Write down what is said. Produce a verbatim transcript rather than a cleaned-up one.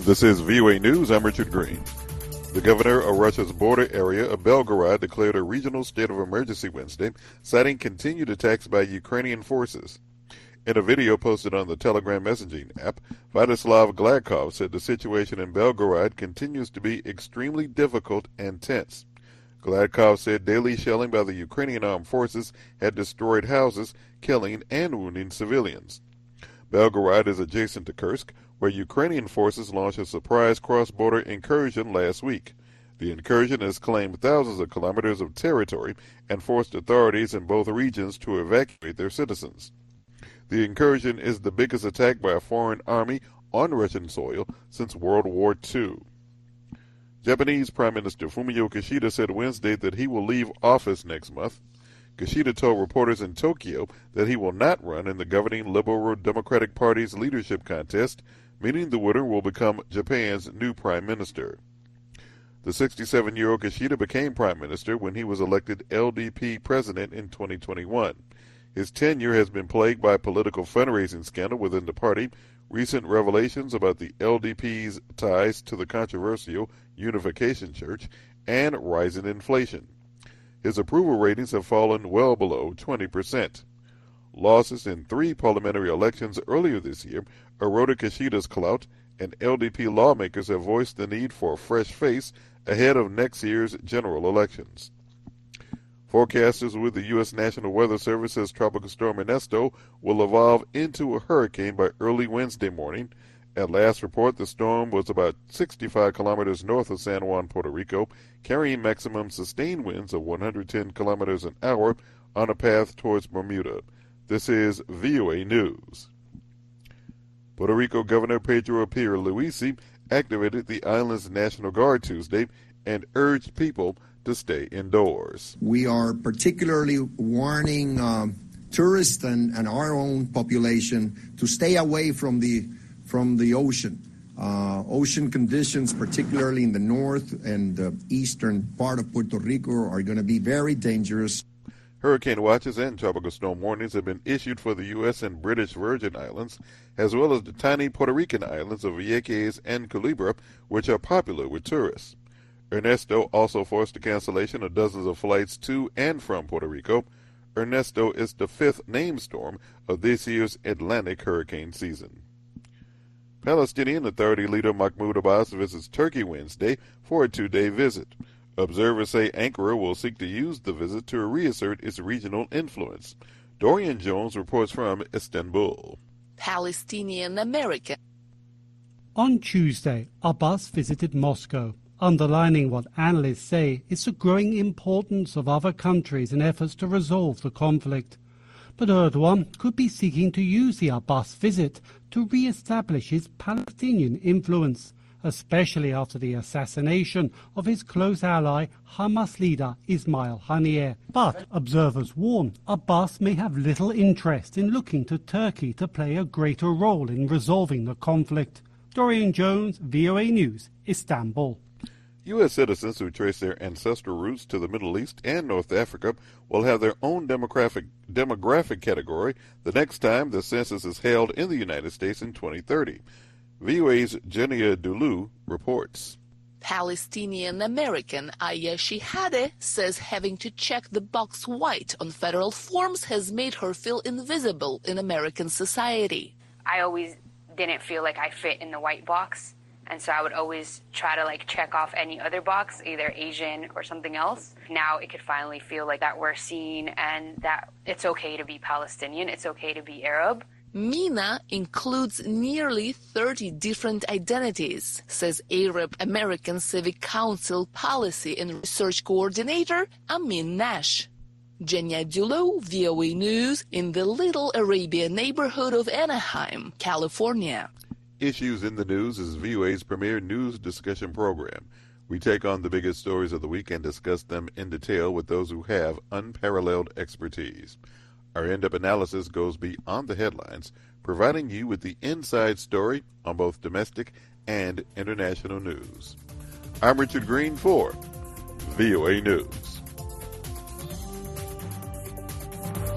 This is V O A News. I'm Richard Green. The governor of Russia's border area of Belgorod declared a regional state of emergency Wednesday, citing continued attacks by Ukrainian forces. In a video posted on the Telegram messaging app, Vladislav Gladkov said the situation in Belgorod continues to be extremely difficult and tense. Gladkov said daily shelling by the Ukrainian armed forces had destroyed houses, killing and wounding civilians. Belgorod is adjacent to Kursk, where Ukrainian forces launched a surprise cross-border incursion last week. The incursion has claimed thousands of kilometers of territory and forced authorities in both regions to evacuate their citizens. The incursion is the biggest attack by a foreign army on Russian soil since World War Two. Japanese Prime Minister Fumio Kishida said Wednesday that he will leave office next month. Kishida told reporters in Tokyo that he will not run in the governing Liberal Democratic Party's leadership contest, meaning the winner will become Japan's new prime minister. The sixty-seven-year-old Kishida became prime minister when he was elected L D P president in twenty twenty-one. His tenure has been plagued by political fundraising scandal within the party, recent revelations about the L D P's ties to the controversial Unification Church, and rising inflation. His approval ratings have fallen well below twenty percent. Losses in three parliamentary elections earlier this year eroded Kishida's clout, and L D P lawmakers have voiced the need for a fresh face ahead of next year's general elections. Forecasters with the U S National Weather Service says Tropical Storm Ernesto will evolve into a hurricane by early Wednesday morning. At last report, the storm was about sixty-five kilometers north of San Juan, Puerto Rico, carrying maximum sustained winds of one hundred ten kilometers an hour on a path towards Bermuda. This is V O A News. Puerto Rico Governor Pedro Pierluisi activated the island's National Guard Tuesday and urged people to stay indoors. We are particularly warning um, tourists and, and our own population to stay away from the from the ocean. Uh, ocean conditions, particularly in the north and the eastern part of Puerto Rico, are going to be very dangerous. Hurricane watches and tropical storm warnings have been issued for the U S and British Virgin Islands, as well as the tiny Puerto Rican islands of Vieques and Culebra, which are popular with tourists. Ernesto also forced the cancellation of dozens of flights to and from Puerto Rico. Ernesto is the fifth named storm of this year's Atlantic hurricane season. Palestinian Authority leader Mahmoud Abbas visits Turkey Wednesday for a two-day visit. Observers say Ankara will seek to use the visit to reassert its regional influence. Dorian Jones reports from Istanbul. Palestinian American. On Tuesday, Abbas visited Moscow, underlining what analysts say is the growing importance of other countries in efforts to resolve the conflict. But Erdogan could be seeking to use the Abbas visit to re-establish his Palestinian influence, especially after the assassination of his close ally, Hamas leader Ismail Haniyeh. But observers warn Abbas may have little interest in looking to Turkey to play a greater role in resolving the conflict. Dorian Jones, V O A News, Istanbul. U S citizens who trace their ancestral roots to the Middle East and North Africa will have their own demographic demographic category the next time the census is held in the United States in twenty thirty. V O A's Genia Dulu reports. Palestinian American Aya Shihadeh says having to check the box white on federal forms has made her feel invisible in American society. I always didn't feel like I fit in the white box. And so I would always try to like check off any other box, either Asian or something else. Now it could finally feel like that we're seen and that it's okay to be Palestinian, it's okay to be Arab. MENA includes nearly thirty different identities, says Arab American Civic Council Policy and Research Coordinator Amin Nash. Genia Dulu, V O A News, in the Little Arabia neighborhood of Anaheim, California. Issues in the News is V O A's premier news discussion program. We take on the biggest stories of the week and discuss them in detail with those who have unparalleled expertise. Our in-depth analysis goes beyond the headlines, providing you with the inside story on both domestic and international news. I'm Richard Green for V O A News.